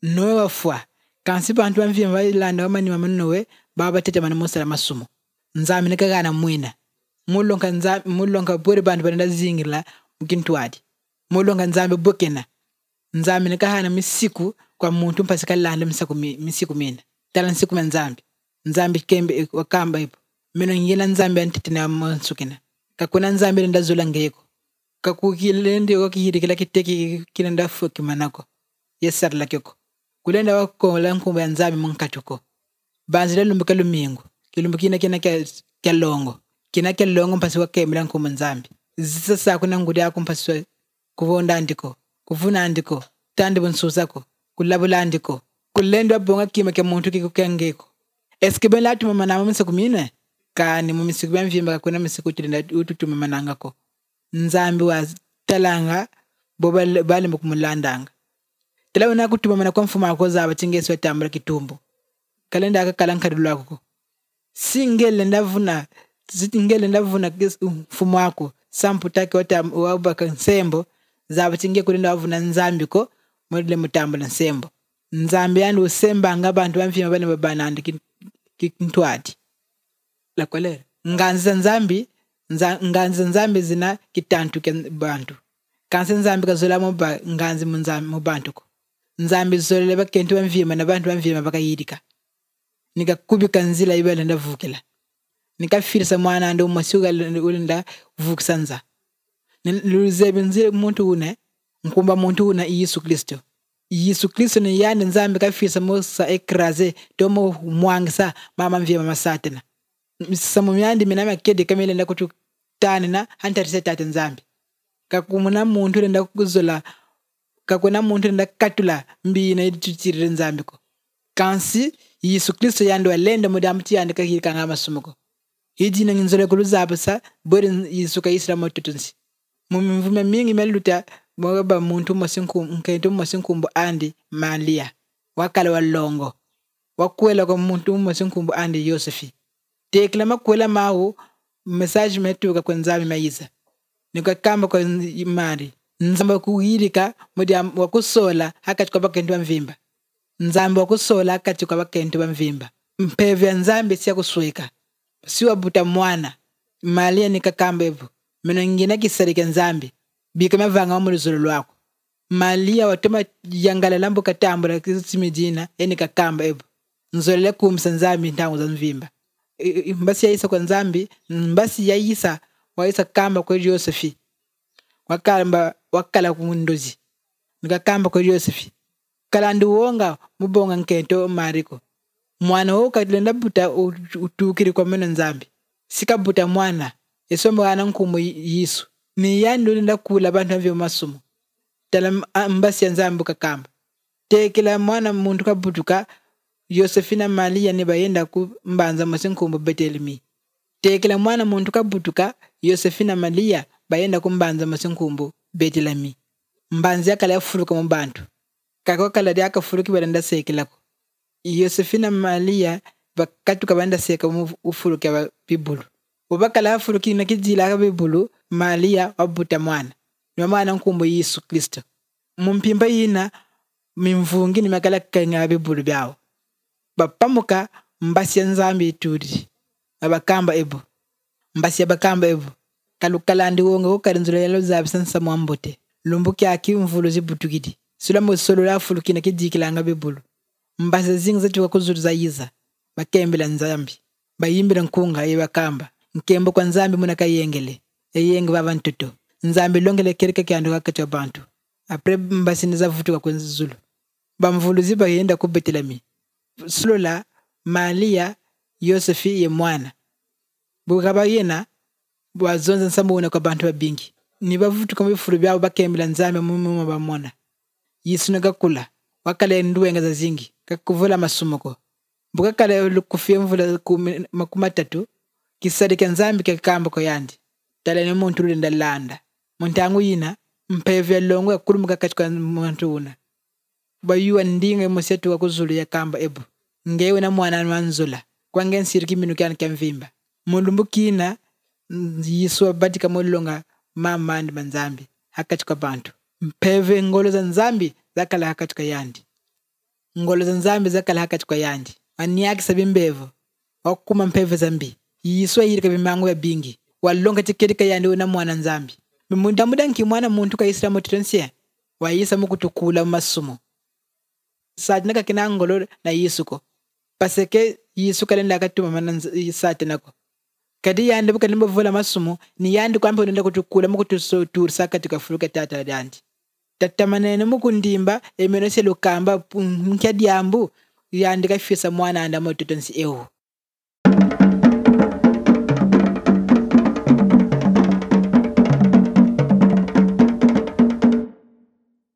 nowe wafwa kansi bantu bamvima balanda wamani mamanowe baba tete mana musala masumo nzambi nekagana mwina mulonga bore bantu balanda zingila mukintwadi mulonga nzambi bokena nzambi nekahana misiku kwa muntu mpasika landa misiku mina tala nsiku nzambi kembe wakamba ipo meno ngina nzambi antitina monsukina kakuna nzambi ndazula ngeko kakukilende wakihiri kila kiteki kinanda foki manako yesar lakeko kulenda wako lankumba ya nzambi munkatuko banzile lumbuka lumingu kilumbukina kina kelongo mpasi wakemela nkumba nzambi sasa kuna ngudi yako mpasi kuvonda andiko kuvuna andiko tande bonsuzako kulabula andiko kulenda bonga kima ke muntu kikukengeko eske ben latu mama na mumisa kumine kani mumisiku bamvimba kuna misiku tulinda ututuma manangako nzambi wa talanga boba bali mukumulandanga tela na kutuma mana kwa mfuma ko zaba tingeswe tambula kitumbo kalenda akakalanka dulako singele ndavuna mfumo wako samputake wabaka nsembo zaba tinge kulinda wavuna nzambi ko modle mutambula nsembo nzambi yandu usemba ngabantu bamfima bali babana andiki kintwadi la kolera nganza nzambi zina kitantu ke bantu kanse nzambi kazola moba nganzi mu bantu ko nzambi zolele bakentu bamvima na bantu bamvima bakayidika nikakubika nzila ibele ndavukila nikafirisa mwana ndo masuga ulinda vuksanza niluzebe nzile muntu une nkumba muntu una Yesu Kristo ni yande nzambi kafirisa mosa ekraze tomo mwangsa mama mvima masatena samu myandi minama kede kamele ndakutu tanina hantarise tate nzambi kakumuna muntu nda kuzola kakuna muntu nda katula mbi na itutire nzambi ko kansi Yesu Kristo yando alenda mudamuti yande kahirika ngama sumuko hiji na nzole kuluzabasa bore Yesu ka Isra motutunsi mumvume mingi meluta mwaba muntu mosinkumbo andi Malia wakala walongo wakwela kwa muntu mosinkumbo andi Yosefi teklama kwela mawu message metuka kwa nzambi maiza nikakamba kwa imari nzamba kuhirika mudi wakusola hakati kwa bakentu bamvimba nzambi wakusola hakati kwa bakentu bamvimba mpeve nzambi siya kusweka siwa buta mwana Malia nikakamba evu meno ngina kisarika nzambi bikama vanga wamuluzolo lwako Malia watoma yangala lambo katambula kisimijina nikakamba evu nzolele kumsa nzambi ntangu za mvimba mbasi ya isa kwa nzambi mbasi ya isa wa isa kamba kwa Yosefi wakala kumundozi nikakamba kwa Yosefi kala nduwonga mubonga nkento mariko mwana woka tilenda buta utukiri kwa meno nzambi sika buta mwana esomba wana nkumu Yesu ni yandu linda kula bantu vyo masumo tala mbasi ya nzambi kakamba tekela mwana muntu kabutuka Yosefina Malia ni bayenda kumbanza masinkumbo Betelemi tekela mwana muntu kabutuka Yosefina Malia bayenda kumbanza masinkumbo Betelemi mbanzi yakala yafuruka mu bantu kakokala dyaka furuki balanda sekelako Yosefina Malia bakatuka banda seka ufuruki wa bibulu ubakala yafuruki na kijila ka bibulu Malia wabuta mwana ni mwana nkumbo Yesu Kristo mumpimba yina mimvungi ni makala kanga bibulu byao bapamuka mbasi ya nzambi ituri abakamba ebo mbasi ya bakamba ebo kalukala ndi wonga ukarinzula yalo zabisansa mwambote lumbuki akimvulu zibutukidi sulamo solo la fulukina kidikilanga bibulu mbasi zinga zatuka kuzuru za yiza bakembela nzambi bayimbira nkunga yebakamba nkembo kwa nzambi munaka yengele yenge baba ntuto nzambi longele kereke kyando kakati abantu apre mbasi nizavutuka kwa nzulu bamvulu ziba yenda ku Betelemi sulola Malia Yosefi ye mwana bugaba yena bwazonza nsambona kwa bantu babingi nibavutuka mubifuru byabo bakembela nzambi mumuma bamona Yesu nagakula wakale nduwenga za zingi kakuvula masumuko bugakale lukufie mvula makumatatu kisarika nzambi kakamba ko yandi tala ne muntu lenda landa muntangu yina mpeve longo yakulumuka katika muntu una bayuwa ndinga musetu wakuzulu ya kamba ebu ngewe na mwana manzula kwange nsiriki minukana kamvimba mulumbukina Yesu abadika molonga mama ndi manzambi hakati kwa bantu mpeve ngolo za nzambi zakala hakati kwa yandi ngolo za nzambi zakala hakati kwa yandi aniakisa bimbevo wakuma mpeve zambi yiswa yirika bimango ya bingi walonga tiketi ka yandi una mwana nzambi mimunda mudanki mwana muntu ka isra motitonsia wa yisa mukutukula masumo satinaka kina ngolo na yisuko paseke yisuka lenda katuma mana satinako kadi yandi buka limbo vola masumo ni yandi kwambe unenda kutukula mukutusotur sakati ka furuka tata yandi tatamanene mukundimba emeno selukamba mkyadi yambu yandi ka fisa mwana anda motitonsi ewo